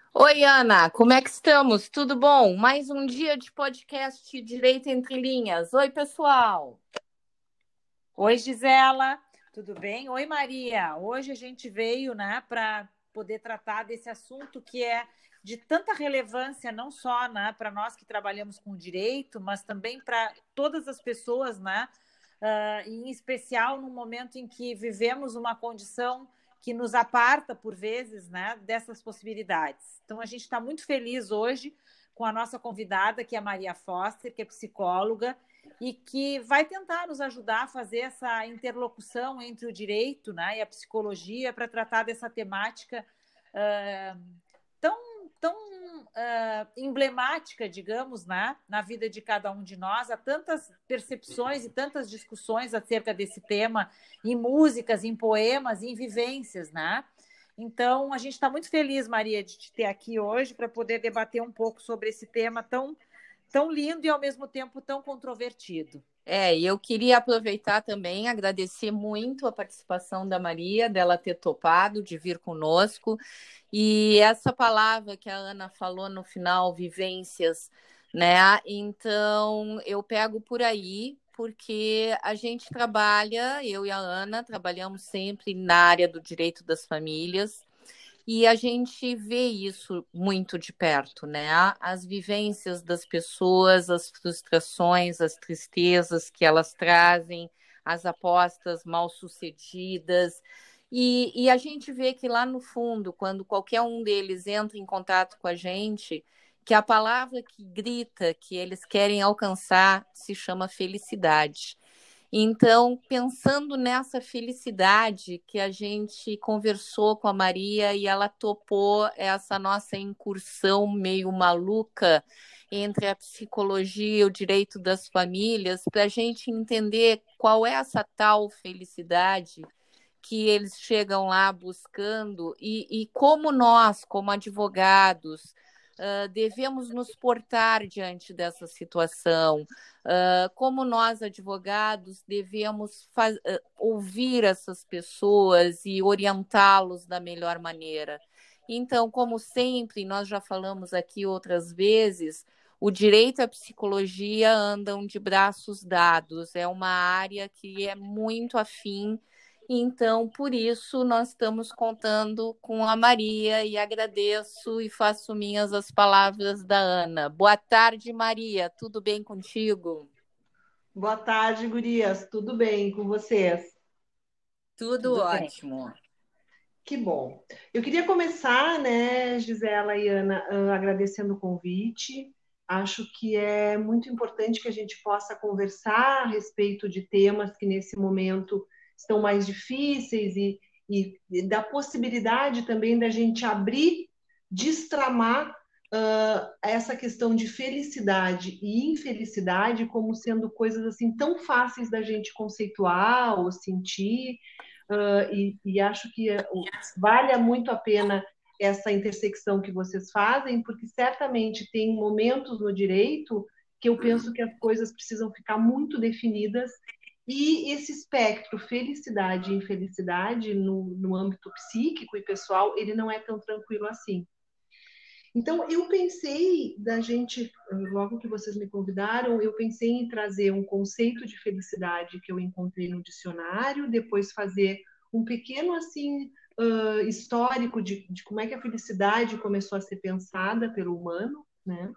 Oi, Ana, como é que estamos? Tudo bom? Mais um dia de podcast Direito Entre Linhas. Oi, pessoal. Oi, Gisela, tudo bem? Oi, Maria. Hoje a gente veio, né, para poder tratar desse assunto que é de tanta relevância, não só, né, para nós que trabalhamos com direito, mas também para todas as pessoas, né, e em especial no momento em que vivemos uma condição que nos aparta, por vezes, né, dessas possibilidades. Então, a gente está muito feliz hoje com a nossa convidada, que é a Maria Foster, que é psicóloga, e que vai tentar nos ajudar a fazer essa interlocução entre o direito, né, e a psicologia para tratar dessa temática uh, tão, tão emblemática, digamos, né, na vida de cada um de nós. Há tantas percepções e tantas discussões acerca desse tema em músicas, em poemas, em vivências, né? Então, a gente está muito feliz, Maria, de te ter aqui hoje para poder debater um pouco sobre esse tema tão lindo e ao mesmo tempo tão controvertido. E eu queria aproveitar também, agradecer muito a participação da Maria, dela ter topado de vir conosco. E essa palavra que a Ana falou no final, vivências, né? Então, eu pego por aí, porque a gente trabalha, eu e a Ana, trabalhamos sempre na área do direito das famílias. E a gente vê isso muito de perto, né? As vivências das pessoas, as frustrações, as tristezas que elas trazem, as apostas mal sucedidas. E a gente vê que lá no fundo, quando qualquer um deles entra em contato com a gente, que a palavra que grita que eles querem alcançar se chama felicidade. Então, pensando nessa felicidade que a gente conversou com a Maria e ela topou essa nossa incursão meio maluca entre a psicologia e o direito das famílias, para a gente entender qual é essa tal felicidade que eles chegam lá buscando e como nós, como advogados, devemos nos portar diante dessa situação, como nós, advogados, devemos ouvir essas pessoas e orientá-los da melhor maneira. Então, como sempre, nós já falamos aqui outras vezes, o direito e a psicologia andam de braços dados, é uma área que é muito afim. Então, por isso, nós estamos contando com a Maria e agradeço e faço minhas as palavras da Ana. Boa tarde, Maria. Tudo bem contigo? Boa tarde, gurias. Tudo bem com vocês? Tudo Tudo bem. ótimo. Que bom. Eu queria começar, né, Gisela e Ana, agradecendo o convite. Acho que é muito importante que a gente possa conversar a respeito de temas que nesse momento estão mais difíceis e da possibilidade também da gente abrir, destramar essa questão de felicidade e infelicidade como sendo coisas assim tão fáceis da gente conceituar ou sentir. E acho que vale muito a pena essa intersecção que vocês fazem, porque certamente tem momentos no direito que eu penso que as coisas precisam ficar muito definidas e esse espectro felicidade e infelicidade no âmbito psíquico e pessoal, ele não é tão tranquilo assim. Então, eu pensei da gente, logo que vocês me convidaram, eu pensei em trazer um conceito de felicidade que eu encontrei no dicionário, depois fazer um pequeno, assim, histórico de como é que a felicidade começou a ser pensada pelo humano, né?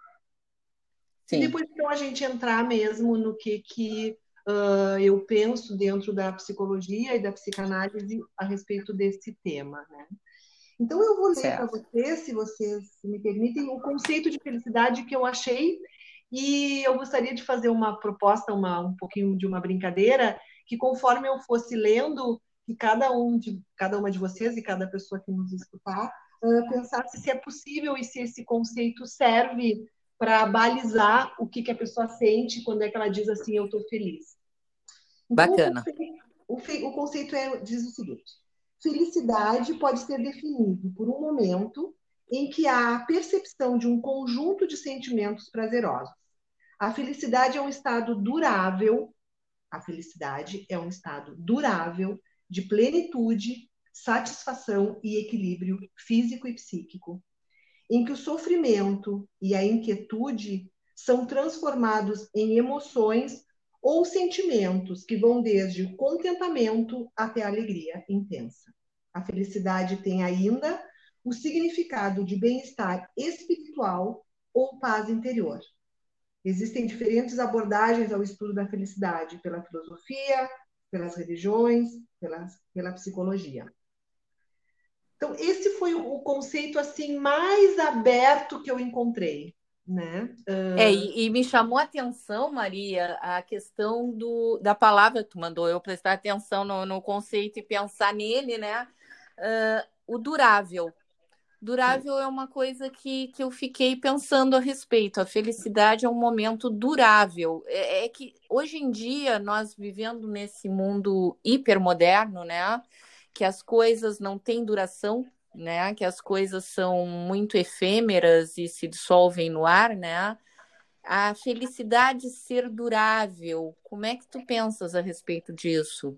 E Sim. depois, então, a gente entrar mesmo no que eu penso dentro da psicologia e da psicanálise a respeito desse tema, né? Então, eu vou ler para Certo. vocês, se vocês me permitem, o conceito de felicidade que eu achei, e eu gostaria de fazer uma proposta, um pouquinho de uma brincadeira, que conforme eu fosse lendo, que cada uma de vocês e cada pessoa que nos escutar, pensasse se é possível e se esse conceito serve para balizar o que a pessoa sente quando é que ela diz assim, eu estou feliz. Então, Bacana. o conceito diz o seguinte: felicidade pode ser definido por um momento em que há a percepção de um conjunto de sentimentos prazerosos. A felicidade é um estado durável, a felicidade é um estado durável de plenitude, satisfação e equilíbrio físico e psíquico, em que o sofrimento e a inquietude são transformados em emoções ou sentimentos que vão desde o contentamento até a alegria intensa. A felicidade tem ainda o significado de bem-estar espiritual ou paz interior. Existem diferentes abordagens ao estudo da felicidade, pela filosofia, pelas religiões, pela psicologia. Então, esse foi o conceito assim mais aberto que eu encontrei, né? E me chamou a atenção, Maria, a questão da palavra que tu mandou eu prestar atenção no conceito e pensar nele, né? O durável. Durável é uma coisa que eu fiquei pensando a respeito. A felicidade é um momento durável. É que hoje em dia, nós vivendo nesse mundo hipermoderno, né? Que as coisas não têm duração, né? Que as coisas são muito efêmeras e se dissolvem no ar, né? A felicidade ser durável. Como é que tu pensas a respeito disso?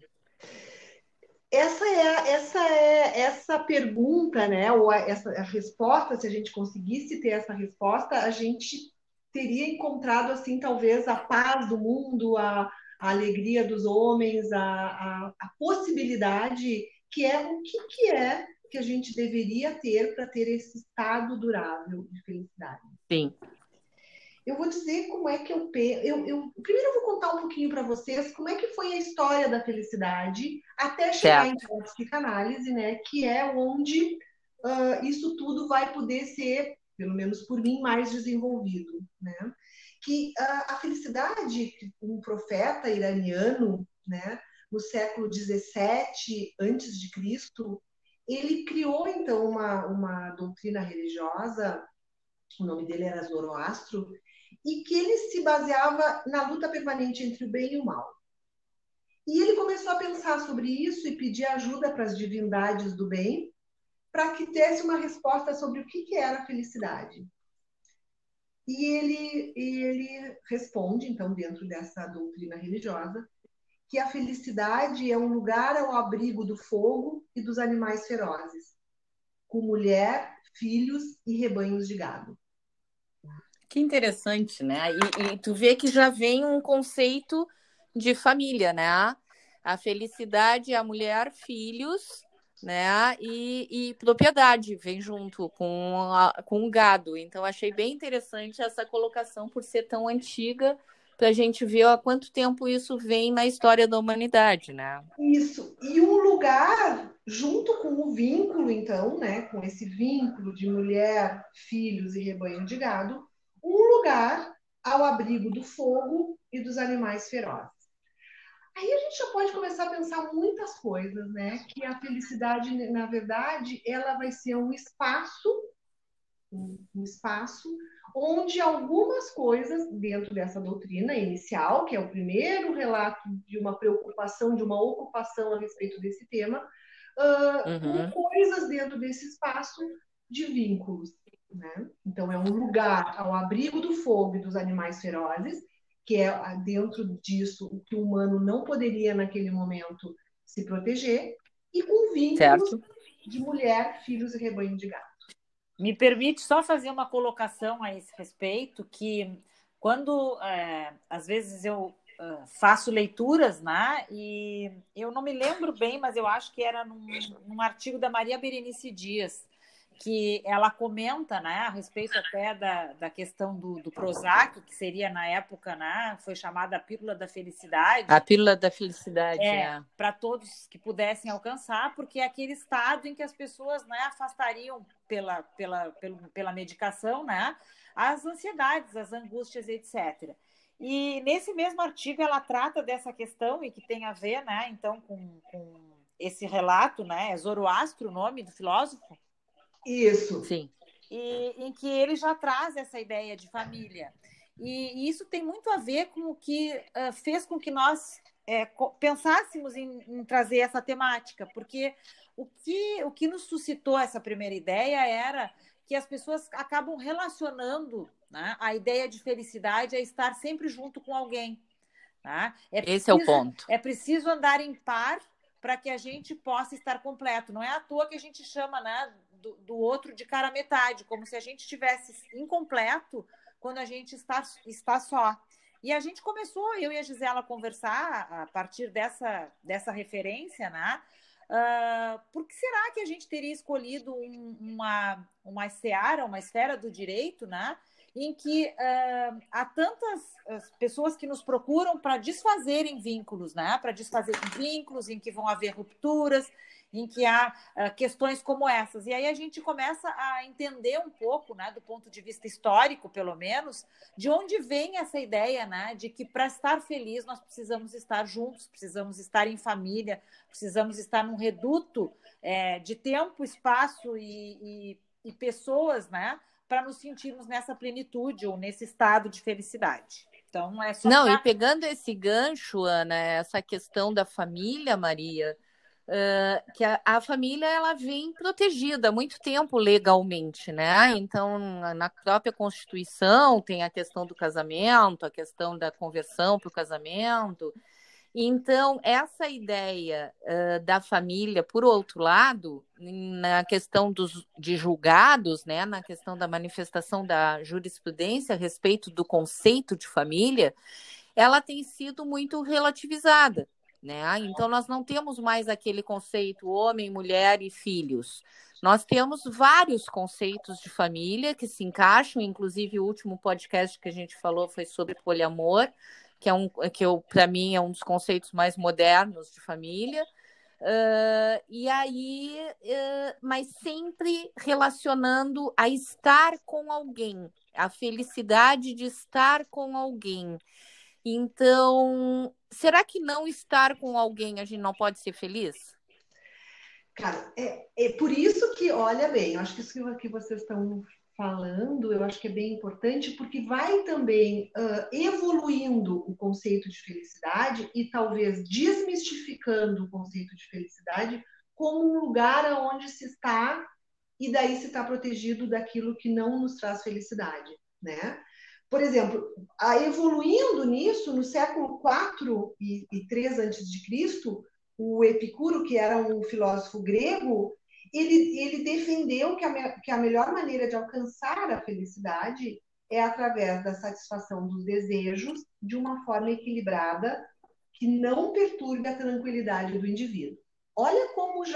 Essa pergunta, né? Ou essa a resposta, se a gente conseguisse ter essa resposta, a gente teria encontrado assim talvez a paz do mundo, a alegria dos homens, a possibilidade que é o que é que a gente deveria ter para ter esse estado durável de felicidade. Sim. Eu vou dizer como é que primeiro eu vou contar um pouquinho para vocês como é que foi a história da felicidade até chegar Certo. em psicanálise, né? Que é onde isso tudo vai poder ser, pelo menos por mim, mais desenvolvido, né? Que a felicidade, um profeta iraniano, né? No século 17 antes de Cristo, ele criou então uma doutrina religiosa. O nome dele era Zoroastro, e que ele se baseava na luta permanente entre o bem e o mal. E ele começou a pensar sobre isso e pedir ajuda para as divindades do bem, para que desse uma resposta sobre o que era a felicidade. E ele responde, então, dentro dessa doutrina religiosa, que a felicidade é um lugar ao abrigo do fogo e dos animais ferozes, com mulher, filhos e rebanhos de gado. Que interessante, né? E tu vê que já vem um conceito de família, né? A felicidade, a mulher, filhos, né? E propriedade vem junto com o gado. Então, achei bem interessante essa colocação por ser tão antiga, para a gente ver há quanto tempo isso vem na história da humanidade, né? Isso. E um lugar, junto com o vínculo, então, né? Com esse vínculo de mulher, filhos e rebanho de gado, um lugar ao abrigo do fogo e dos animais ferozes. Aí a gente já pode começar a pensar muitas coisas, né? Que a felicidade, na verdade, ela vai ser um espaço onde algumas coisas dentro dessa doutrina inicial, que é o primeiro relato de uma preocupação, de uma ocupação a respeito desse tema, com coisas dentro desse espaço de vínculos. Né? Então, é um lugar ao abrigo do fogo e dos animais ferozes, que é dentro disso o que o humano não poderia naquele momento se proteger, e com vínculos de mulher, filhos e rebanho de gado. Me permite só fazer uma colocação a esse respeito, que quando, às vezes, eu faço leituras, né, e eu não me lembro bem, mas eu acho que era num artigo da Maria Berenice Dias, que ela comenta, né, a respeito até da questão do Prozac, que seria, na época, né, foi chamada a pílula da felicidade. A pílula da felicidade, para todos que pudessem alcançar, porque é aquele estado em que as pessoas, né, afastariam pela medicação, né, as ansiedades, as angústias, etc. E nesse mesmo artigo ela trata dessa questão e que tem a ver, né, então, com esse relato, né, é Zoroastro o nome do filósofo? Isso. Sim. E em que ele já traz essa ideia de família. E isso tem muito a ver com o que fez com que nós pensássemos em trazer essa temática, porque o que nos suscitou essa primeira ideia era que as pessoas acabam relacionando, né, a ideia de felicidade a estar sempre junto com alguém. Tá? Esse é o ponto. É preciso andar em par para que a gente possa estar completo. Não é à toa que a gente chama, né, do outro de cara a metade, como se a gente estivesse incompleto quando a gente está só. E a gente começou, eu e a Gisela, a conversar a partir dessa referência, né? Por que será que a gente teria escolhido uma seara, uma esfera do direito, né? Em que há tantas pessoas que nos procuram para desfazerem vínculos, né? Para desfazer vínculos, em que vão haver rupturas, em que há questões como essas. E aí a gente começa a entender um pouco, né, do ponto de vista histórico, pelo menos, de onde vem essa ideia, né, de que para estar feliz nós precisamos estar juntos, precisamos estar em família, precisamos estar num reduto de tempo, espaço e pessoas, né, para nos sentirmos nessa plenitude ou nesse estado de felicidade. Então, é só Não, e pegando esse gancho, Ana, essa questão da família, Maria, que a família ela vem protegida há muito tempo legalmente, né? Então, na própria Constituição tem a questão do casamento, a questão da conversão para o casamento. Então, essa ideia da família, por outro lado, na questão de julgados, né, na questão da manifestação da jurisprudência a respeito do conceito de família, ela tem sido muito relativizada, né? Então, nós não temos mais aquele conceito homem, mulher e filhos. Nós temos vários conceitos de família que se encaixam, inclusive o último podcast que a gente falou foi sobre poliamor, que para mim é um dos conceitos mais modernos de família. E aí, mas sempre relacionando a estar com alguém, a felicidade de estar com alguém. Então, será que não estar com alguém a gente não pode ser feliz? Cara, é por isso que, olha bem, eu acho que isso que vocês estão falando, eu acho que é bem importante, porque vai também evoluindo o conceito de felicidade e talvez desmistificando o conceito de felicidade como um lugar onde se está e daí se está protegido daquilo que não nos traz felicidade, né? Por exemplo, evoluindo nisso, no século IV e III a.C., o Epicuro, que era um filósofo grego, ele defendeu que a melhor maneira de alcançar a felicidade é através da satisfação dos desejos de uma forma equilibrada que não perturbe a tranquilidade do indivíduo. Olha como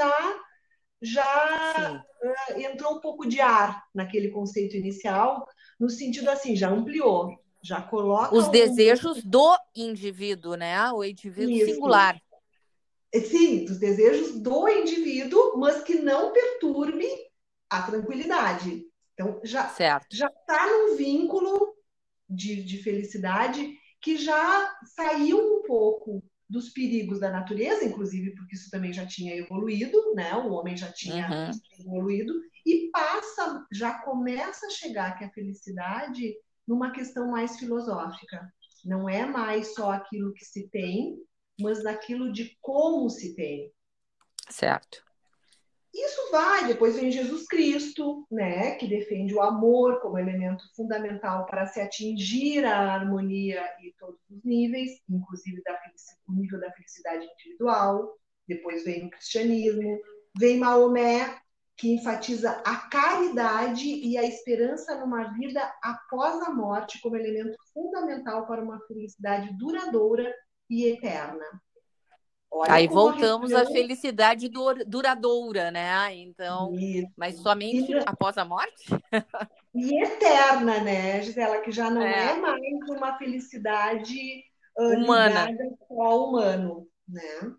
já entrou um pouco de ar naquele conceito inicial, no sentido assim, já ampliou, já coloca os desejos do indivíduo, né? O indivíduo isso. Singular. Sim, dos desejos do indivíduo, mas que não perturbe a tranquilidade. Então, já está num vínculo de felicidade que já saiu um pouco dos perigos da natureza, inclusive porque isso também já tinha evoluído, né? O homem já tinha evoluído, e já começa a chegar que a felicidade numa questão mais filosófica. Não é mais só aquilo que se tem, mas daquilo de como se tem. Certo. Isso depois vem Jesus Cristo, né, que defende o amor como elemento fundamental para se atingir a harmonia e todos os níveis, inclusive o nível da felicidade individual. Depois vem o cristianismo, vem Maomé, que enfatiza a caridade e a esperança numa vida após a morte como elemento fundamental para uma felicidade duradoura e eterna. Olha, aí voltamos à felicidade duradoura, né? Então, isso. Mas somente após a morte? E eterna, né, Gisela? Que já não é mais uma felicidade humana, ligada só ao humano, né?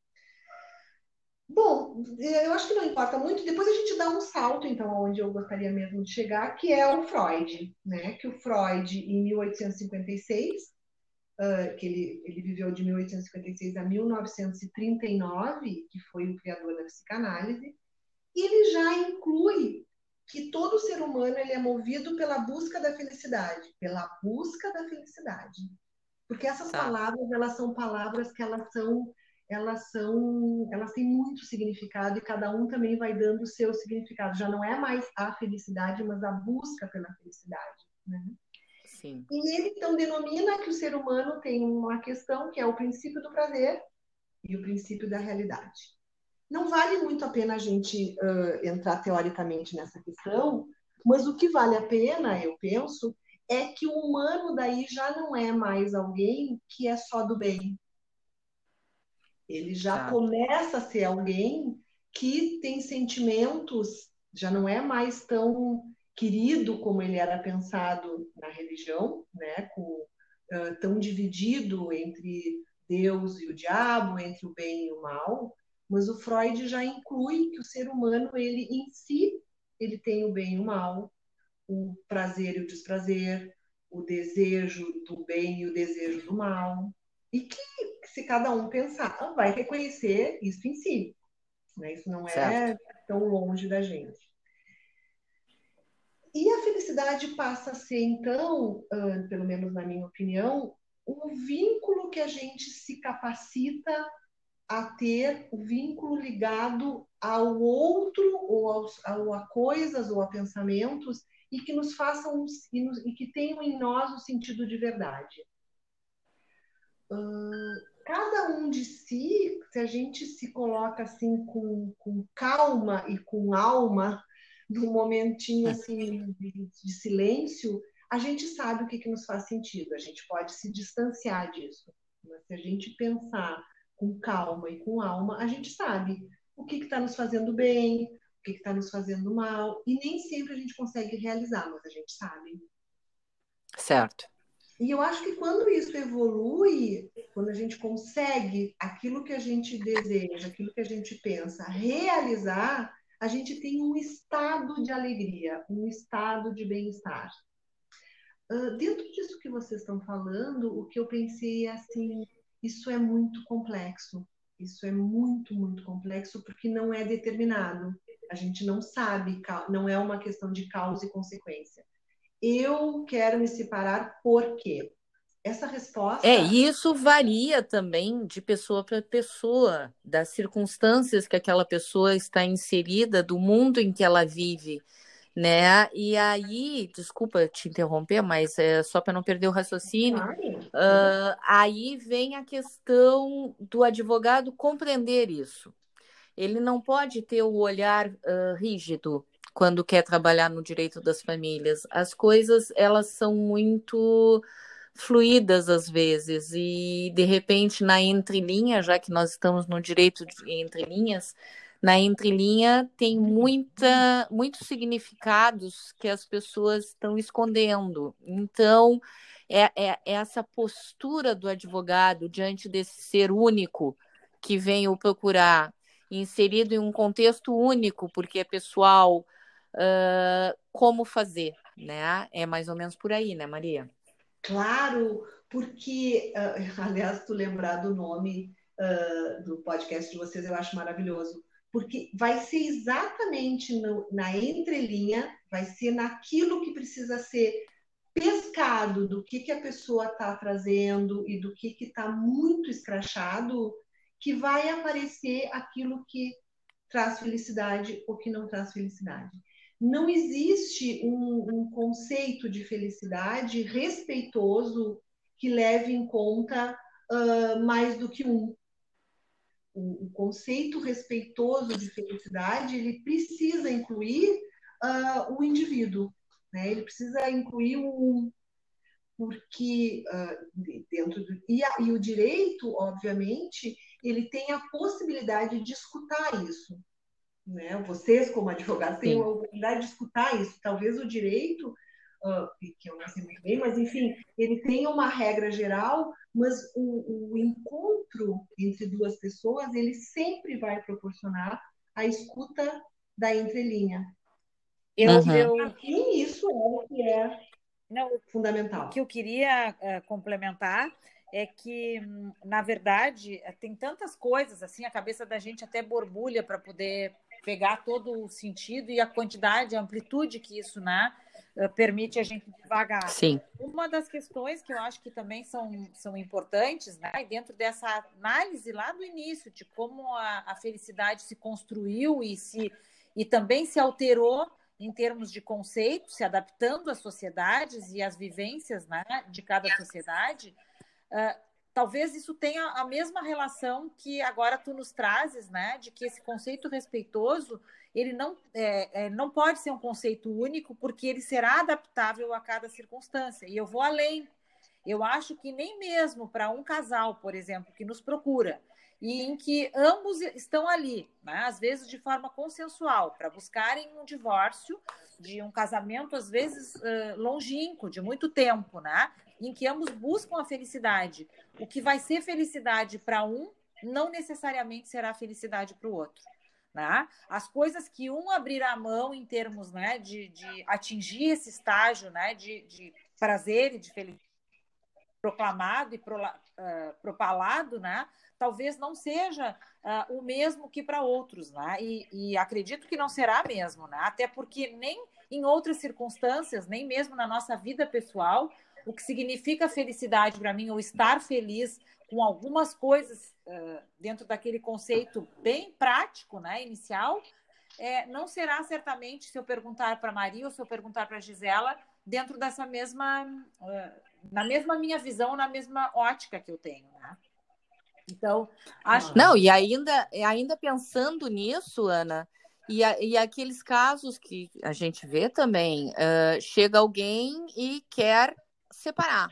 Bom, eu acho que não importa muito. Depois a gente dá um salto, então, onde eu gostaria mesmo de chegar, que é o Freud, né? Que o Freud, em 1856, que ele viveu de 1856 a 1939, que foi o criador da psicanálise, ele já inclui que todo ser humano ele é movido pela busca da felicidade, porque essas palavras elas são palavras que elas têm muito significado e cada um também vai dando o seu significado. Já não é mais a felicidade, mas a busca pela felicidade, né? Sim. E ele então denomina que o ser humano tem uma questão que é o princípio do prazer e o princípio da realidade. Não vale muito a pena a gente entrar teoricamente nessa questão, mas o que vale a pena, eu penso, é que o humano daí já não é mais alguém que é só do bem. Ele já Tá. começa a ser alguém que tem sentimentos, já não é mais tão querido como ele era pensado na religião, né? Tão dividido entre Deus e o diabo, entre o bem e o mal, mas o Freud já inclui que o ser humano, ele em si, ele tem o bem e o mal, o prazer e o desprazer, o desejo do bem e o desejo do mal, e que se cada um pensar, vai reconhecer isso em si, né? Isso não Certo. é tão longe da gente. E a felicidade passa a ser, então, pelo menos na minha opinião, um vínculo que a gente se capacita a ter, o vínculo ligado ao outro, ou a coisas, ou a pensamentos, e que nos façam, e que tenham em nós o sentido de verdade. Cada um de si, se a gente se coloca assim com calma e com alma, num momentinho assim de silêncio, a gente sabe o que nos faz sentido, a gente pode se distanciar disso. Mas se a gente pensar com calma e com alma, a gente sabe o que está nos fazendo bem, o que está nos fazendo mal, e nem sempre a gente consegue realizar, mas a gente sabe. Certo. E eu acho que quando isso evolui, quando a gente consegue aquilo que a gente deseja, aquilo que a gente pensa, realizar, a gente tem um estado de alegria, um estado de bem-estar. Dentro disso que vocês estão falando, o que eu pensei é assim, isso é muito complexo. Isso é muito, muito complexo porque não é determinado. A gente não sabe, não é uma questão de causa e consequência. Eu quero me separar por quê? Essa resposta. E isso varia também de pessoa para pessoa, das circunstâncias que aquela pessoa está inserida, do mundo em que ela vive, né? E aí, desculpa te interromper, mas é só para não perder o raciocínio. Aí vem a questão do advogado compreender isso. Ele não pode ter o olhar rígido quando quer trabalhar no direito das famílias. As coisas, elas são muito fluídas às vezes e de repente na entrelinha, já que nós estamos no direito de entrelinhas, na entrelinha tem muitos significados que as pessoas estão escondendo. Então, é essa postura do advogado diante desse ser único que vem o procurar, inserido em um contexto único, porque é pessoal, como fazer, né? É mais ou menos por aí, né, Maria? Claro, porque, aliás, tu lembrar do nome do podcast de vocês, eu acho maravilhoso, porque vai ser exatamente na entrelinha, vai ser naquilo que precisa ser pescado do que a pessoa está trazendo e do que está muito escrachado, que vai aparecer aquilo que traz felicidade ou que não traz felicidade. Não existe um conceito de felicidade respeitoso que leve em conta mais do que um. O conceito respeitoso de felicidade, ele precisa incluir o indivíduo, né? Ele precisa incluir porque dentro do e o direito, obviamente, ele tem a possibilidade de escutar isso, né? Vocês como advogados têm a oportunidade de escutar isso. Talvez o direito, que eu não sei muito bem, mas enfim, ele tem uma regra geral, mas o encontro entre duas pessoas, ele sempre vai proporcionar a escuta da entrelinha. E isso é o que é fundamental. O que eu queria complementar é que, na verdade, tem tantas coisas, assim, a cabeça da gente até borbulha para poder pegar todo o sentido e a quantidade, a amplitude que isso, né, permite a gente devagar. Sim. Uma das questões que eu acho que também são importantes, né, dentro dessa análise lá do início, de como a felicidade se construiu e também se alterou em termos de conceito, se adaptando às sociedades e às vivências, né, de cada sociedade, talvez isso tenha a mesma relação que agora tu nos trazes, né? De que esse conceito respeitoso, ele não pode ser um conceito único, porque ele será adaptável a cada circunstância. E eu vou além. Eu acho que nem mesmo para um casal, por exemplo, que nos procura, e em que ambos estão ali, né? Às vezes de forma consensual, para buscarem um divórcio de um casamento, às vezes longínquo, de muito tempo, né? Em que ambos buscam a felicidade. O que vai ser felicidade para um, não necessariamente será felicidade para o outro. Né? As coisas que um abrirá a mão em termos, né, de atingir esse estágio, né, de prazer e de felicidade proclamado e propalado, né, talvez não seja o mesmo que para outros. Né? E acredito que não será mesmo, né? Até porque nem em outras circunstâncias, nem mesmo na nossa vida pessoal, o que significa felicidade para mim, ou estar feliz com algumas coisas dentro daquele conceito bem prático, né, inicial, não será certamente, se eu perguntar para a Maria ou se eu perguntar para a Gisela, dentro dessa mesma, na mesma minha visão, na mesma ótica que eu tenho. Né? Então, acho... Não, e ainda pensando nisso, Ana, e aqueles casos que a gente vê também, chega alguém e quer separar.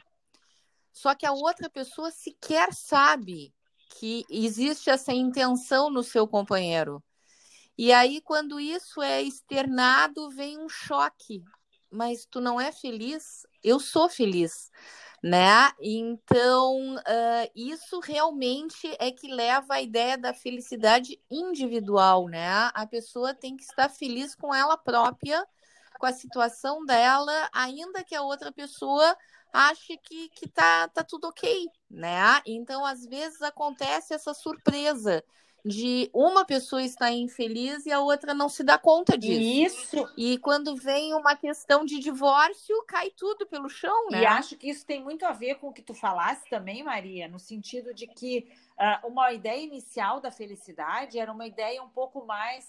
Só que a outra pessoa sequer sabe que existe essa intenção no seu companheiro. E aí, quando isso é externado, vem um choque. Mas tu não é feliz? Eu sou feliz, né? Então, isso realmente é que leva à ideia da felicidade individual, né? A pessoa tem que estar feliz com ela própria, com a situação dela, ainda que a outra pessoa ache que tá tudo ok, né? Então, às vezes, acontece essa surpresa de uma pessoa estar infeliz e a outra não se dá conta disso. Isso. E quando vem uma questão de divórcio, cai tudo pelo chão, né? E acho que isso tem muito a ver com o que tu falaste também, Maria, no sentido de que uma ideia inicial da felicidade era uma ideia um pouco mais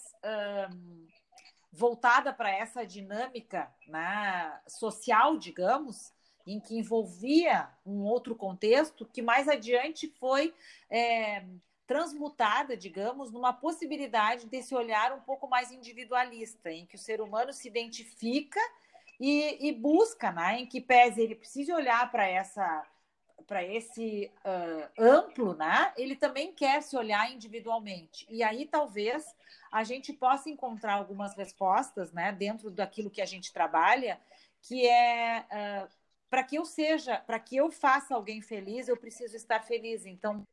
voltada para essa dinâmica, né, social, digamos, em que envolvia um outro contexto que mais adiante foi transmutada, digamos, numa possibilidade desse olhar um pouco mais individualista, em que o ser humano se identifica e busca, né, em que pese ele precise olhar para esse amplo, né, ele também quer se olhar individualmente. E aí talvez a gente possa encontrar algumas respostas, né, dentro daquilo que a gente trabalha, que é para que eu faça alguém feliz, eu preciso estar feliz. Então,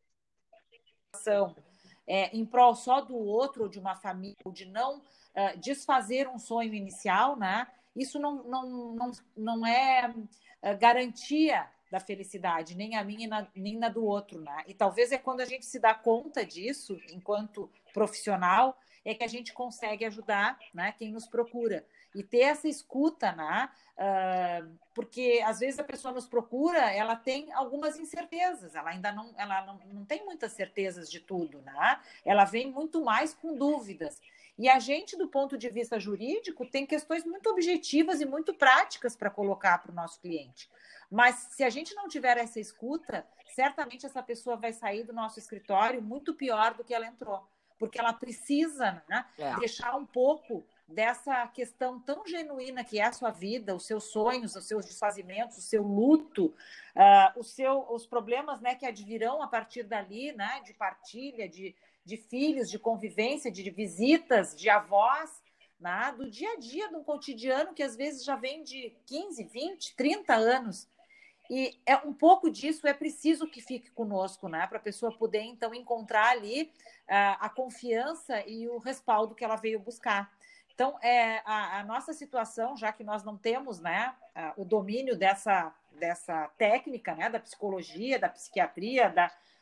em prol só do outro, ou de uma família, ou de não desfazer um sonho inicial, né? Isso não é garantia da felicidade, nem a minha nem na do outro, né? E talvez é quando a gente se dá conta disso, enquanto profissional, é que a gente consegue ajudar, né, quem nos procura. E ter essa escuta, né? Porque às vezes a pessoa nos procura, ela tem algumas incertezas, ela não tem muitas certezas de tudo, né? Ela vem muito mais com dúvidas. E a gente, do ponto de vista jurídico, tem questões muito objetivas e muito práticas para colocar para o nosso cliente. Mas se a gente não tiver essa escuta, certamente essa pessoa vai sair do nosso escritório muito pior do que ela entrou, porque ela precisa, né, deixar um pouco dessa questão tão genuína que é a sua vida, os seus sonhos, os seus desfazimentos, o seu luto, os problemas, né, que advirão a partir dali, né, de partilha, de filhos, de convivência, de visitas, de avós, né, do dia a dia, de um cotidiano que às vezes já vem de 15, 20, 30 anos. E um pouco disso é preciso que fique conosco, né, para a pessoa poder, então, encontrar ali a confiança e o respaldo que ela veio buscar. Então, a nossa situação, já que nós não temos, né, o domínio dessa técnica, né, da psicologia, da psiquiatria,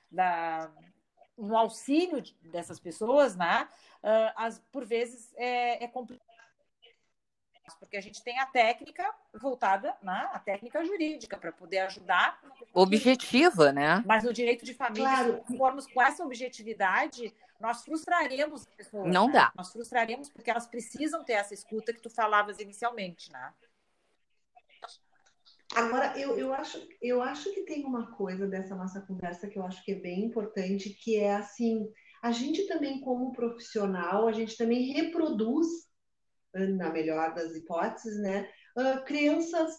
no auxílio dessas pessoas, né, por vezes é complicado, porque a gente tem a técnica voltada, né, a técnica jurídica, para poder ajudar. Objetiva, né? Mas no direito de família, claro, se formos com essa objetividade, nós frustraremos as pessoas. Não dá. Nós frustraremos porque elas precisam ter essa escuta que tu falavas inicialmente, né? Agora, eu acho que tem uma coisa dessa nossa conversa que eu acho que é bem importante, que é assim, a gente também, como profissional, a gente também reproduz, na melhor das hipóteses, né, crenças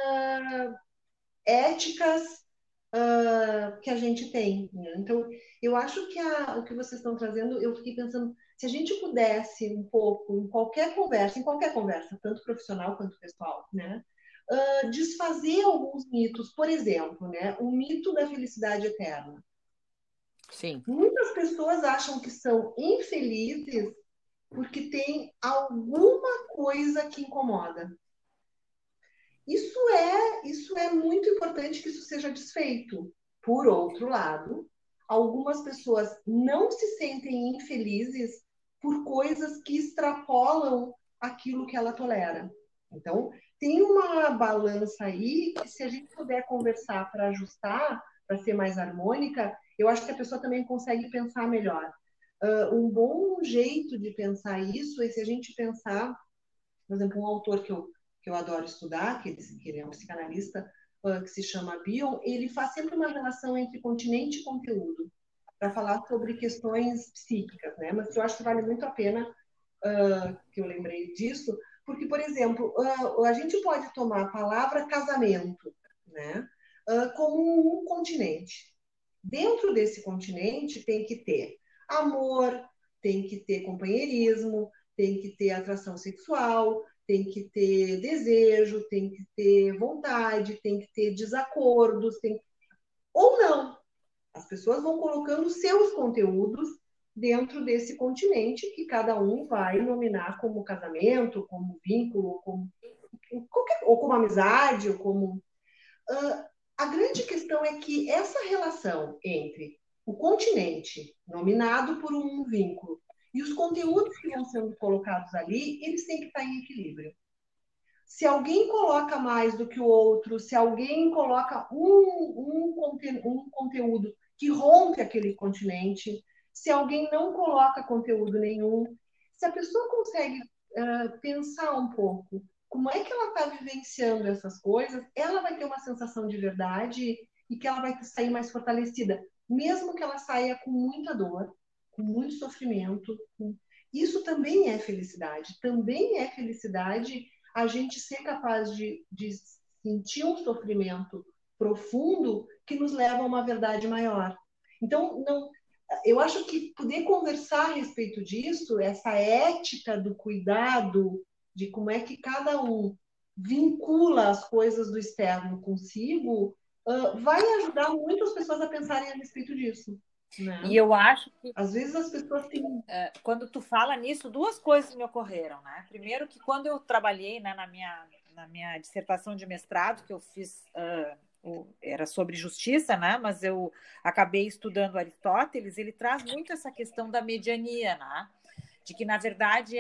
éticas que a gente tem. Né? Então, eu acho que o que vocês estão trazendo, eu fiquei pensando, se a gente pudesse um pouco, em qualquer conversa, tanto profissional quanto pessoal, né? Desfazer alguns mitos, por exemplo, né? O mito da felicidade eterna. Sim. Muitas pessoas acham que são infelizes porque tem alguma coisa que incomoda. Isso é muito importante que isso seja desfeito. Por outro lado, algumas pessoas não se sentem infelizes por coisas que extrapolam aquilo que ela tolera. Então, tem uma balança aí que, se a gente puder conversar para ajustar, para ser mais harmônica, eu acho que a pessoa também consegue pensar melhor. Um bom jeito de pensar isso é se a gente pensar, por exemplo, um autor que eu adoro estudar, que ele é um psicanalista, que se chama Bion, ele faz sempre uma relação entre continente e conteúdo, para falar sobre questões psíquicas, né? Mas eu acho que vale muito a pena que eu lembrei disso, porque, por exemplo, a gente pode tomar a palavra casamento, né? Como um continente. Dentro desse continente tem que ter amor, tem que ter companheirismo, tem que ter atração sexual, tem que ter desejo, tem que ter vontade, tem que ter desacordos, ou não. As pessoas vão colocando seus conteúdos dentro desse continente que cada um vai nominar como casamento, como vínculo, ou como amizade, ou como a grande questão é que essa relação entre o continente, nominado por um vínculo, e os conteúdos que vão sendo colocados ali, eles têm que estar em equilíbrio. Se alguém coloca mais do que o outro, se alguém coloca um conteúdo que rompe aquele continente, se alguém não coloca conteúdo nenhum, se a pessoa consegue pensar um pouco como é que ela está vivenciando essas coisas, ela vai ter uma sensação de verdade e que ela vai sair mais fortalecida, mesmo que ela saia com muita dor, com muito sofrimento. Isso também é felicidade. Também é felicidade a gente ser capaz de sentir um sofrimento profundo que nos leva a uma verdade maior. Então, não, eu acho que poder conversar a respeito disso, essa ética do cuidado, de como é que cada um vincula as coisas do externo consigo, vai ajudar muitas pessoas a pensarem a respeito disso. Né? E eu acho que às vezes as pessoas têm... quando tu fala nisso, duas coisas me ocorreram, né? Primeiro que quando eu trabalhei, né, na minha dissertação de mestrado, que eu fiz era sobre justiça, né? Mas eu acabei estudando Aristóteles, ele traz muito essa questão da mediania, né? De que, na verdade,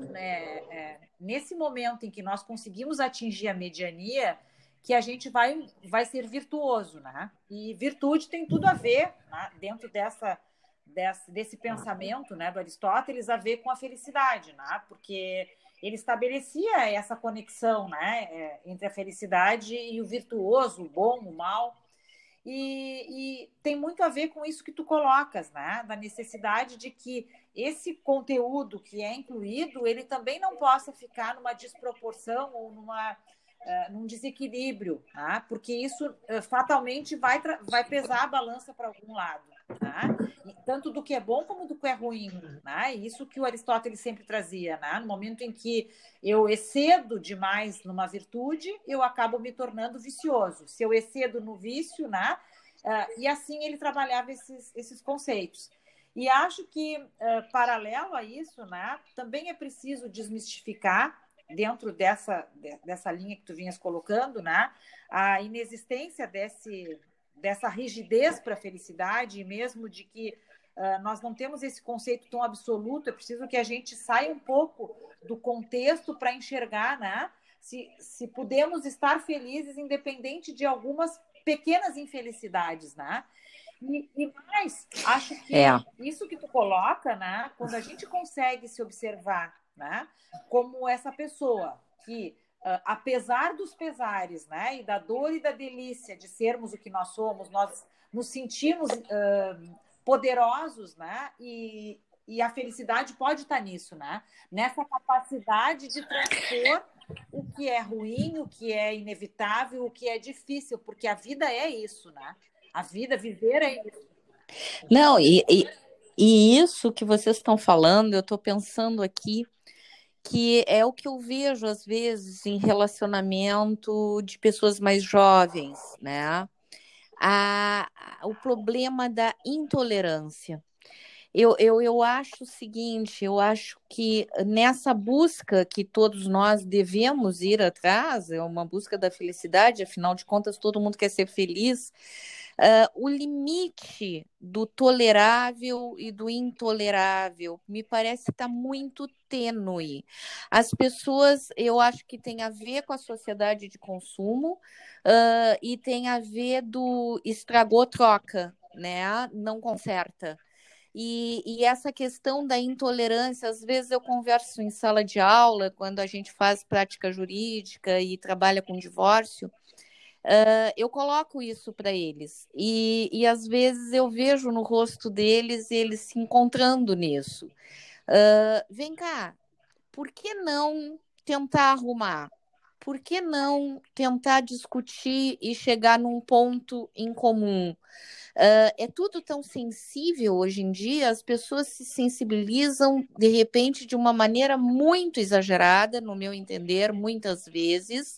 nesse momento em que nós conseguimos atingir a mediania que a gente vai ser virtuoso, né? E virtude tem tudo a ver, né? Dentro desse pensamento, né, do Aristóteles, a ver com a felicidade, né? Porque ele estabelecia essa conexão, né, entre a felicidade e o virtuoso, o bom, o mal. E tem muito a ver com isso que tu colocas, né? Da necessidade de que esse conteúdo que é incluído, ele também não possa ficar numa desproporção ou num desequilíbrio, né? Porque isso fatalmente vai pesar a balança para algum lado, né? Tanto do que é bom como do que é ruim, né? Isso que o Aristóteles sempre trazia, né? No momento em que eu excedo demais numa virtude, eu acabo me tornando vicioso. Se eu excedo no vício, né? E assim ele trabalhava esses conceitos. E acho que, paralelo a isso, né, também é preciso desmistificar, dentro dessa linha que tu vinhas colocando, né, a inexistência dessa rigidez para a felicidade, e mesmo de que nós não temos esse conceito tão absoluto, é preciso que a gente saia um pouco do contexto para enxergar, né, se podemos estar felizes independente de algumas pequenas infelicidades, né? E mais, acho que isso que tu coloca, né, quando a gente consegue se observar, né, como essa pessoa que apesar dos pesares, né, e da dor e da delícia de sermos o que nós somos, nós nos sentimos poderosos, né, e a felicidade pode estar nisso, né, nessa capacidade de transpor o que é ruim, o que é inevitável, o que é difícil, porque a vida é isso, né, a vida, viver é isso. Não, e isso que vocês estão falando, eu estou pensando aqui, que é o que eu vejo às vezes em relacionamento de pessoas mais jovens, né? O problema da intolerância. Eu acho o seguinte, eu acho que nessa busca que todos nós devemos ir atrás, é uma busca da felicidade, afinal de contas, todo mundo quer ser feliz. O limite do tolerável e do intolerável me parece que está muito tênue. As pessoas, eu acho que tem a ver com a sociedade de consumo, e tem a ver do estragou, troca, né? Não conserta. E essa questão da intolerância, às vezes eu converso em sala de aula, quando a gente faz prática jurídica e trabalha com divórcio, eu coloco isso para eles. E às vezes eu vejo no rosto deles eles se encontrando nisso. Vem cá, por que não tentar arrumar? Por que não tentar discutir e chegar num ponto em comum? É tudo tão sensível hoje em dia, as pessoas se sensibilizam de repente de uma maneira muito exagerada, no meu entender, muitas vezes,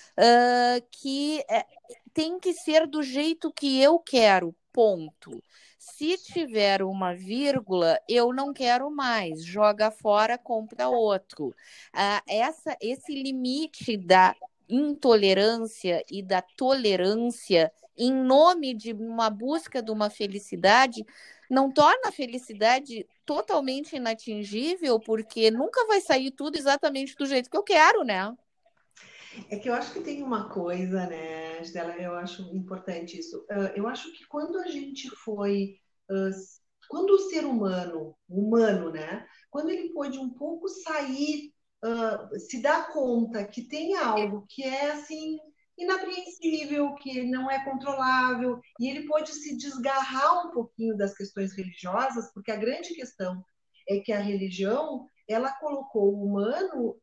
que tem que ser do jeito que eu quero, ponto. Se tiver uma vírgula, eu não quero mais, joga fora, compra outro. Esse limite da intolerância e da tolerância em nome de uma busca de uma felicidade, não torna a felicidade totalmente inatingível, porque nunca vai sair tudo exatamente do jeito que eu quero, né? É que eu acho que tem uma coisa, né, Gisela, eu acho importante isso. Eu acho que quando a gente foi, quando o ser humano, né, quando ele pôde um pouco sair, se dar conta que tem algo que é assim inapreensível, que não é controlável, e ele pôde se desgarrar um pouquinho das questões religiosas, porque a grande questão é que a religião ela colocou o humano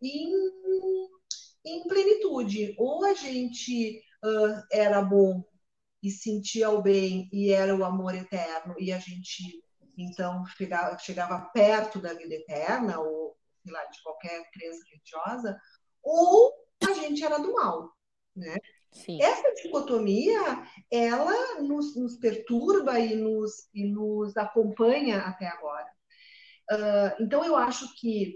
em plenitude. Ou a gente era bom e sentia o bem e era o amor eterno, e a gente então chegava perto da vida eterna, ou sei lá, de qualquer crença religiosa, ou a gente era do mal, né? Sim. Essa dicotomia, ela nos perturba e nos acompanha até agora. Então, eu acho que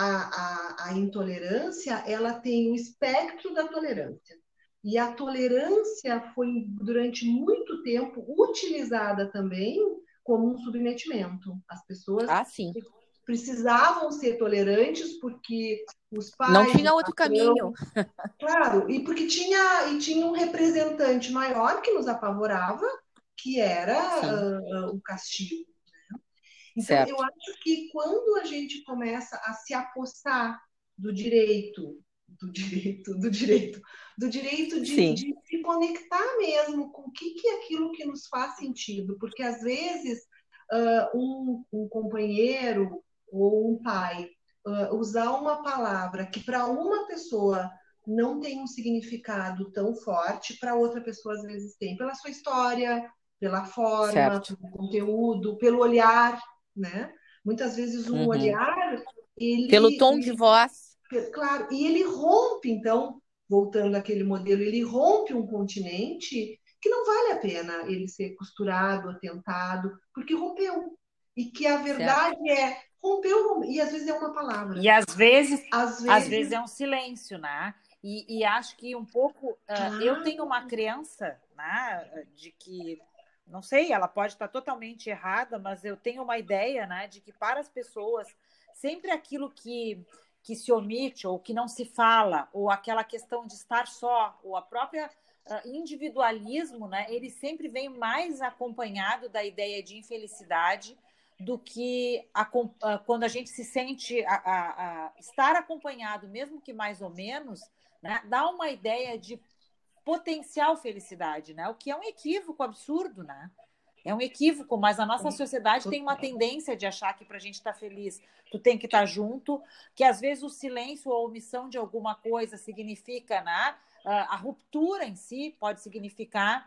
a intolerância ela tem o espectro da tolerância. E a tolerância foi, durante muito tempo, utilizada também como um submetimento. As pessoas Sim. precisavam ser tolerantes porque os Não pais, tinha outro caminho. claro, e porque tinha um representante maior que nos apavorava, que era o castigo. Então, Certo. eu acho que quando a gente começa a se apossar do direito de se conectar mesmo com o que é aquilo que nos faz sentido, porque às vezes um companheiro ou um pai usar uma palavra que para uma pessoa não tem um significado tão forte, para outra pessoa às vezes tem, pela sua história, pela forma, Certo. pelo conteúdo, pelo olhar, né? Muitas vezes um olhar, pelo tom de voz. Claro, e ele rompe, então, voltando àquele modelo, ele rompe um continente que não vale a pena ele ser costurado, atentado, porque rompeu. E que a verdade rompeu, e às vezes é uma palavra. E às vezes é um silêncio, né? E acho que um pouco... eu tenho uma crença, né, de que... Não sei, ela pode estar totalmente errada, mas eu tenho uma ideia, né, de que para as pessoas, sempre aquilo que se omite ou que não se fala, ou aquela questão de estar só, ou a própria individualismo, né, ele sempre vem mais acompanhado da ideia de infelicidade do que quando a gente se sente estar acompanhado, mesmo que mais ou menos, né, dá uma ideia de potencial felicidade, né? O que é um equívoco absurdo, né? É um equívoco, mas a nossa sociedade tem uma tendência de achar que para a gente estar feliz, tu tem que estar junto, que às vezes o silêncio ou a omissão de alguma coisa significa, né? A ruptura em si pode significar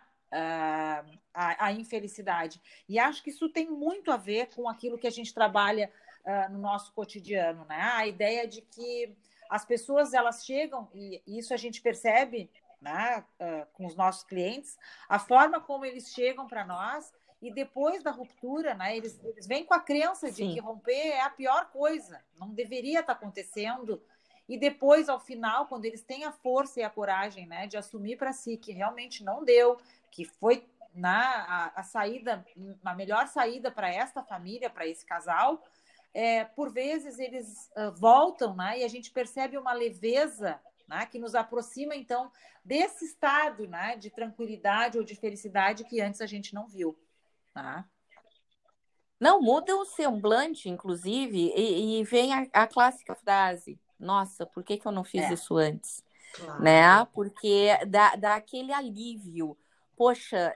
a infelicidade. E acho que isso tem muito a ver com aquilo que a gente trabalha no nosso cotidiano, né? A ideia de que as pessoas, elas chegam, e isso a gente percebe, né, com os nossos clientes, a forma como eles chegam para nós, e depois da ruptura, né, eles vêm com a crença de que romper é a pior coisa, não deveria estar acontecendo. E depois, ao final, quando eles têm a força e a coragem, né, de assumir para si que realmente não deu, que foi a saída, a melhor saída para esta família, para esse casal, por vezes eles voltam, né, e a gente percebe uma leveza, né, que nos aproxima, então, desse estado, né, de tranquilidade ou de felicidade que antes a gente não viu. Tá? Não, muda o semblante, inclusive, e vem a clássica frase: nossa, por que eu não fiz isso antes? Claro. Né? Porque dá aquele alívio. Poxa,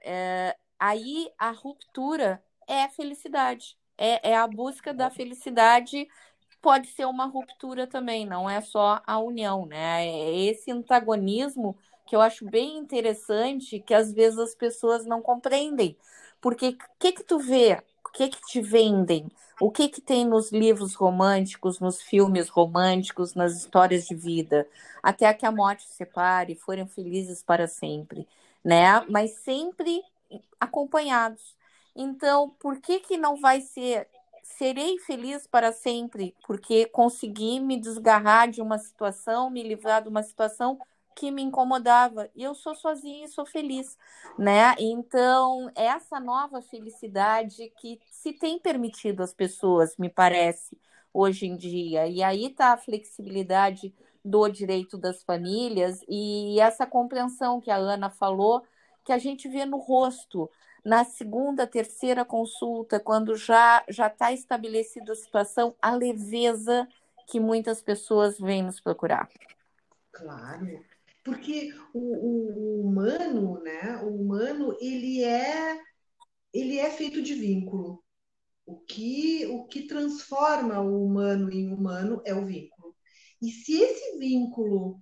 aí a ruptura é a felicidade. É a busca da felicidade. Pode ser uma ruptura também, não é só a união, né? É esse antagonismo que eu acho bem interessante, que às vezes as pessoas não compreendem. Porque o que tu vê? O que te vendem? O que tem nos livros românticos, nos filmes românticos, nas histórias de vida? Até que a morte os separe, forem felizes para sempre, né? Mas sempre acompanhados. Então, por que não vai ser? Serei feliz para sempre, porque consegui me desgarrar de uma situação, me livrar de uma situação que me incomodava. E eu sou sozinha e sou feliz, né? Então, essa nova felicidade que se tem permitido às pessoas, me parece, hoje em dia. E aí está a flexibilidade do direito das famílias e essa compreensão que a Ana falou, que a gente vê no rosto. Na segunda, terceira consulta, quando já está estabelecida a situação, a leveza que muitas pessoas vêm nos procurar. Claro, porque o humano, né? O humano, ele é feito de vínculo. O que transforma o humano em humano é o vínculo. E se esse vínculo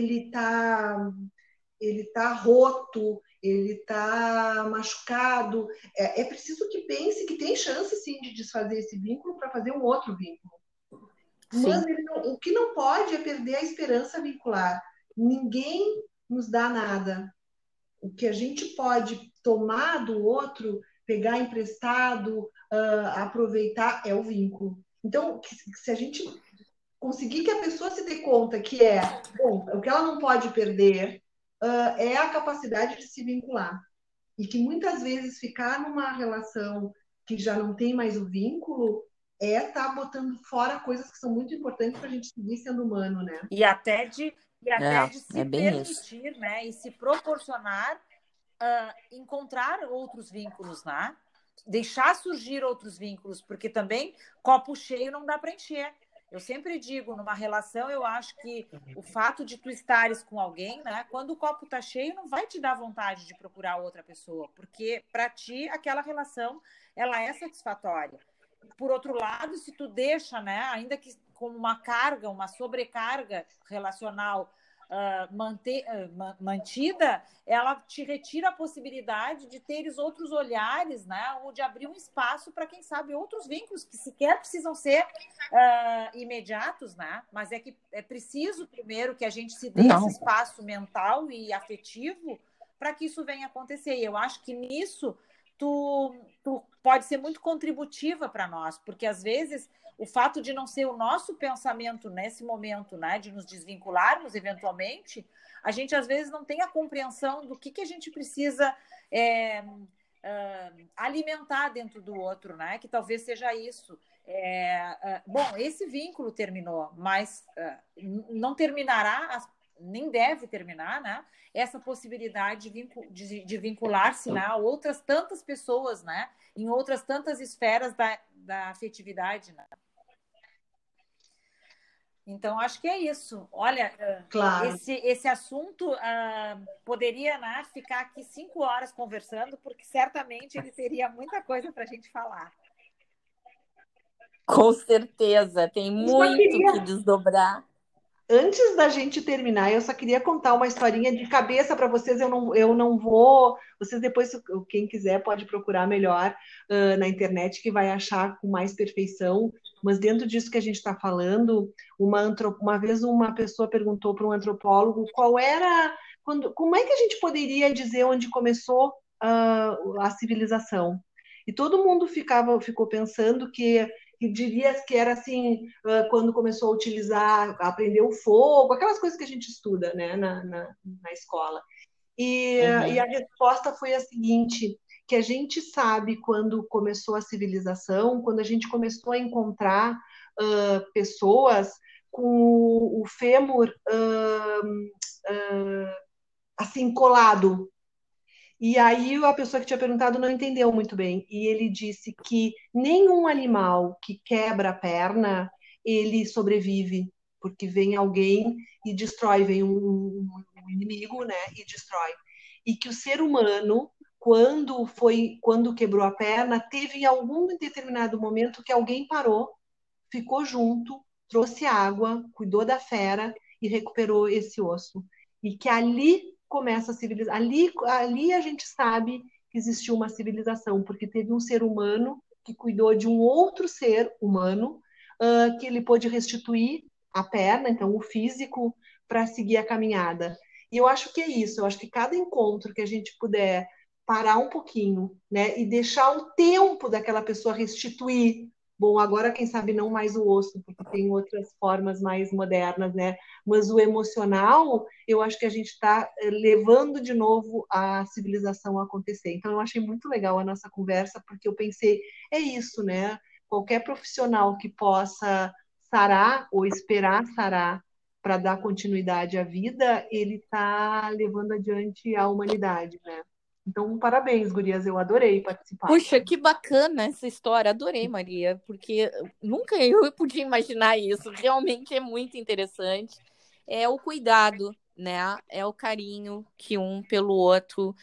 ele tá roto, ele tá machucado, é preciso que pense que tem chance sim de desfazer esse vínculo para fazer um outro vínculo. Mas o que não pode é perder a esperança vincular. Ninguém nos dá nada. O que a gente pode tomar do outro, pegar emprestado, aproveitar, é o vínculo. Então, se a gente conseguir que a pessoa se dê conta que bom, o que ela não pode perder é a capacidade de se vincular. E que muitas vezes ficar numa relação que já não tem mais o vínculo estar botando fora coisas que são muito importantes para a gente seguir sendo humano, né? E até de se permitir, isso, né? E se proporcionar encontrar outros vínculos, né? Deixar surgir outros vínculos, porque também copo cheio não dá para encher. Eu sempre digo, numa relação, eu acho que o fato de tu estares com alguém, né? Quando o copo tá cheio, não vai te dar vontade de procurar outra pessoa, porque para ti aquela relação ela é satisfatória. Por outro lado, se tu deixa, né, ainda que com uma carga, uma sobrecarga relacional mantida, ela te retira a possibilidade de teres outros olhares, né, ou de abrir um espaço para, quem sabe, outros vínculos que sequer precisam ser imediatos, né, mas que é preciso primeiro que a gente se dê esse espaço mental e afetivo para que isso venha acontecer. E eu acho que nisso tu pode ser muito contributiva para nós, porque às vezes o fato de não ser o nosso pensamento nesse momento, né, de nos desvincularmos eventualmente, a gente às vezes não tem a compreensão do que a gente precisa alimentar dentro do outro, né, que talvez seja isso. Bom, esse vínculo terminou, mas não terminará, nem deve terminar, né? Essa possibilidade de vincular-se, né, a outras tantas pessoas, né, em outras tantas esferas da afetividade, né? Então, acho que é isso. Olha, Claro. esse assunto poderia, né, ficar aqui 5 horas conversando, porque certamente ele teria muita coisa para a gente falar. Com certeza, tem Eu só muito que queria, desdobrar. antes da gente terminar, eu só queria contar uma historinha de cabeça para vocês. Eu não vou. Vocês depois, quem quiser, pode procurar melhor na internet, que vai achar com mais perfeição. Mas dentro disso que a gente está falando, uma vez uma pessoa perguntou para um antropólogo como é que a gente poderia dizer onde começou a civilização. E todo mundo ficou pensando que diria que era assim, quando começou a utilizar, a aprender o fogo, aquelas coisas que a gente estuda, né, na escola. E a resposta foi a seguinte, que a gente sabe quando começou a civilização, quando a gente começou a encontrar pessoas com o fêmur assim colado. E aí a pessoa que tinha perguntado não entendeu muito bem. E ele disse que nenhum animal que quebra a perna, ele sobrevive, porque vem alguém e destrói, vem um inimigo, né, e destrói. E que o ser humano, quando quebrou a perna, teve em algum determinado momento que alguém parou, ficou junto, trouxe água, cuidou da fera e recuperou esse osso. E que ali começa a civilização. Ali a gente sabe que existiu uma civilização, porque teve um ser humano que cuidou de um outro ser humano, que ele pôde restituir a perna, então o físico, para seguir a caminhada. E eu acho que é isso, eu acho que cada encontro que a gente puder parar um pouquinho, né, e deixar o tempo daquela pessoa restituir. Bom, agora quem sabe não mais o osso, porque tem outras formas mais modernas, né? Mas o emocional, eu acho que a gente está levando de novo a civilização a acontecer. Então, eu achei muito legal a nossa conversa, porque eu pensei, é isso, né? Qualquer profissional que possa sarar ou esperar sarar para dar continuidade à vida, ele está levando adiante a humanidade, né? Então, parabéns, gurias, eu adorei participar. Puxa, que bacana essa história. Adorei, Maria, porque nunca eu podia imaginar isso. Realmente é muito interessante. É o cuidado, né? É o carinho que um pelo outro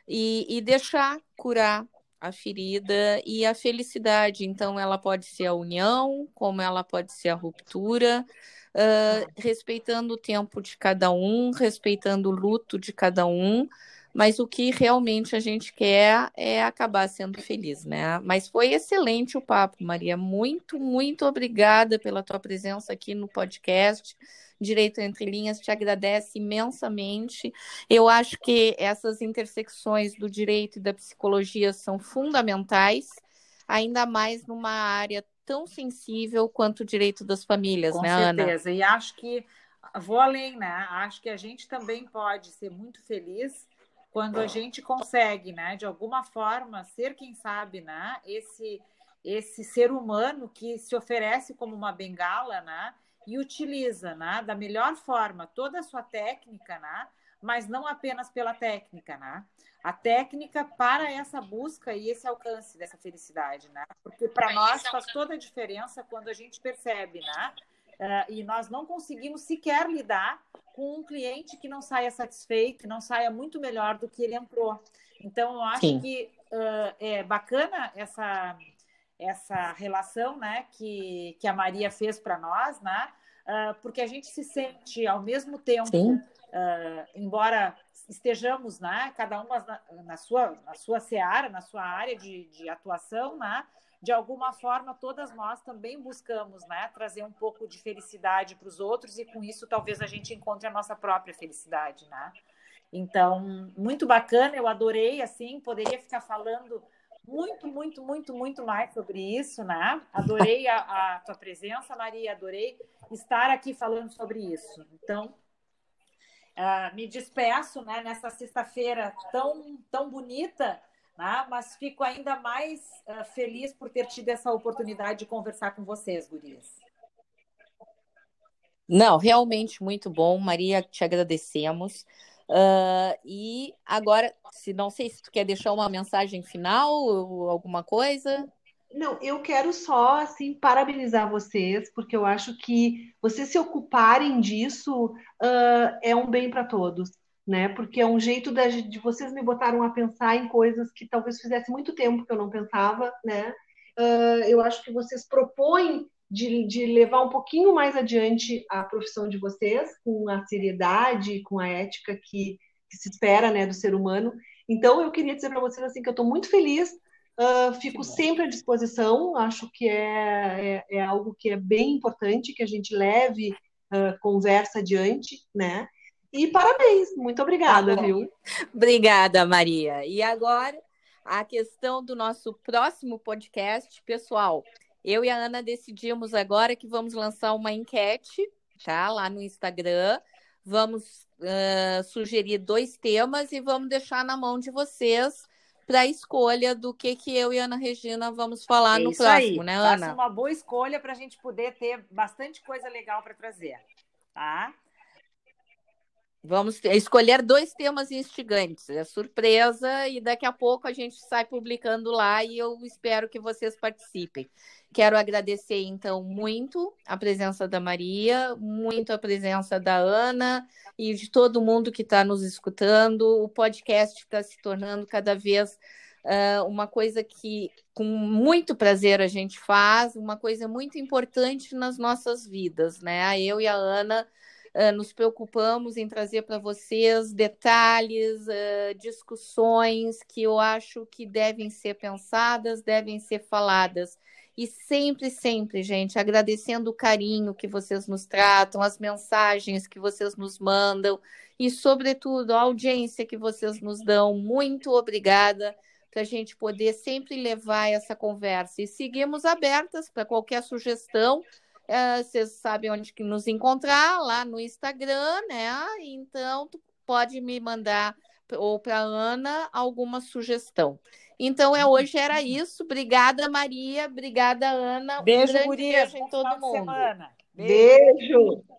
e deixar curar a ferida e a felicidade. Então, ela pode ser a união, como ela pode ser a ruptura, respeitando o tempo de cada um, respeitando o luto de cada um. Mas o que realmente a gente quer é acabar sendo feliz, né? Mas foi excelente o papo, Maria. Muito, muito obrigada pela tua presença aqui no podcast. Direito Entre Linhas te agradece imensamente. Eu acho que essas intersecções do direito e da psicologia são fundamentais, ainda mais numa área tão sensível quanto o direito das famílias, Com né, Ana? certeza. E acho que vou além, né? Acho que a gente também pode ser muito feliz quando a gente consegue, né, de alguma forma, ser, quem sabe, né, esse ser humano que se oferece como uma bengala, né, e utiliza, né, da melhor forma toda a sua técnica, né, mas não apenas pela técnica, né? A técnica para essa busca e esse alcance dessa felicidade, né? Porque para nós faz toda a diferença quando a gente percebe, né? E nós não conseguimos sequer lidar com um cliente que não saia satisfeito, que não saia muito melhor do que ele entrou. Então, eu acho que é bacana essa relação, né, que a Maria fez para nós, né, porque a gente se sente, ao mesmo tempo, embora estejamos, né, cada uma na sua seara, na sua área de atuação, né, de alguma forma, todas nós também buscamos, né, trazer um pouco de felicidade para os outros e, com isso, talvez a gente encontre a nossa própria felicidade, né? Então, muito bacana, eu adorei, assim, poderia ficar falando muito, muito, muito, muito mais sobre isso, né? Adorei a tua presença, Maria, adorei estar aqui falando sobre isso. Então, me despeço, né, nessa sexta-feira tão bonita, né, mas fico ainda mais feliz por ter tido essa oportunidade de conversar com vocês, gurias. Não, realmente muito bom, Maria, te agradecemos. E agora, não sei se tu quer deixar uma mensagem final ou alguma coisa. Não, eu quero só assim parabenizar vocês, porque eu acho que vocês se ocuparem disso é um bem para todos, né? Porque é um jeito de vocês me botaram a pensar em coisas que talvez fizesse muito tempo que eu não pensava, né? Eu acho que vocês propõem de levar um pouquinho mais adiante a profissão de vocês, com a seriedade, com a ética que se espera, né, do ser humano. Então, eu queria dizer para vocês assim que eu estou muito feliz. Fico sempre à disposição, acho que é algo que é bem importante que a gente leve conversa adiante, né? E parabéns, muito Tá obrigada, bom. viu? Obrigada, Maria. E agora, a questão do nosso próximo podcast, pessoal. Eu e a Ana decidimos agora que vamos lançar uma enquete, tá? Lá no Instagram. Vamos sugerir 2 temas e vamos deixar na mão de vocês para a escolha do que eu e a Ana Regina vamos falar no próximo, aí. né, Faça Ana? uma boa escolha para a gente poder ter bastante coisa legal para trazer, tá? Vamos escolher 2 temas instigantes, é surpresa, e daqui a pouco a gente sai publicando lá e eu espero que vocês participem. Quero agradecer, então, muito a presença da Maria, muito a presença da Ana e de todo mundo que está nos escutando. O podcast está se tornando cada vez uma coisa que, com muito prazer, a gente faz, uma coisa muito importante nas nossas vidas, né? Eu e a Ana nos preocupamos em trazer para vocês detalhes, discussões que eu acho que devem ser pensadas, devem ser faladas. E sempre, sempre, gente, agradecendo o carinho que vocês nos tratam, as mensagens que vocês nos mandam e, sobretudo, a audiência que vocês nos dão. Muito obrigada para a gente poder sempre levar essa conversa. E seguimos abertas para qualquer sugestão. Vocês sabem onde que nos encontrar, lá no Instagram, né? Então, tu pode me mandar, ou para a Ana, alguma sugestão. Então, hoje era isso. Obrigada, Maria. Obrigada, Ana. Um Beijo, grande gurias. beijo em Bom todo final de mundo. semana. Beijo. Beijo!